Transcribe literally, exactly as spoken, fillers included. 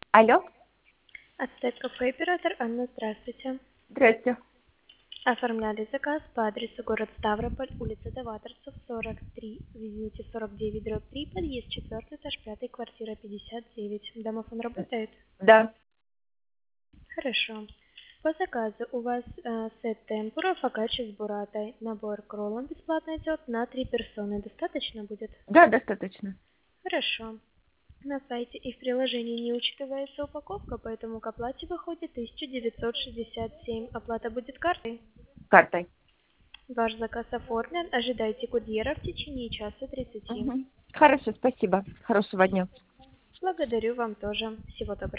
Алло, Ацтек кафе оператор Анна, здравствуйте. здрасте. Оформляли заказ по адресу город Ставрополь, улица Даваторцев, сорок три, извините, сорок девять, дробь три, подъезд четвертый, этаж пятый, квартира пятьдесят девять. Домофон работает? Да, Хорошо. По заказу у вас э, сет темпура, фокаччо с буратой. Набор к роллам бесплатно идет на три персоны. Достаточно будет? да, достаточно. Хорошо. На сайте и в приложении не учитывается упаковка, поэтому к оплате выходит тысяча девятьсот шестьдесят семь. Оплата будет картой. Картой. Ваш заказ оформлен. Ожидайте курьера в течение часа тридцати. Мгм. Хорошо, спасибо. Хорошего дня. Благодарю вам тоже. Всего доброго.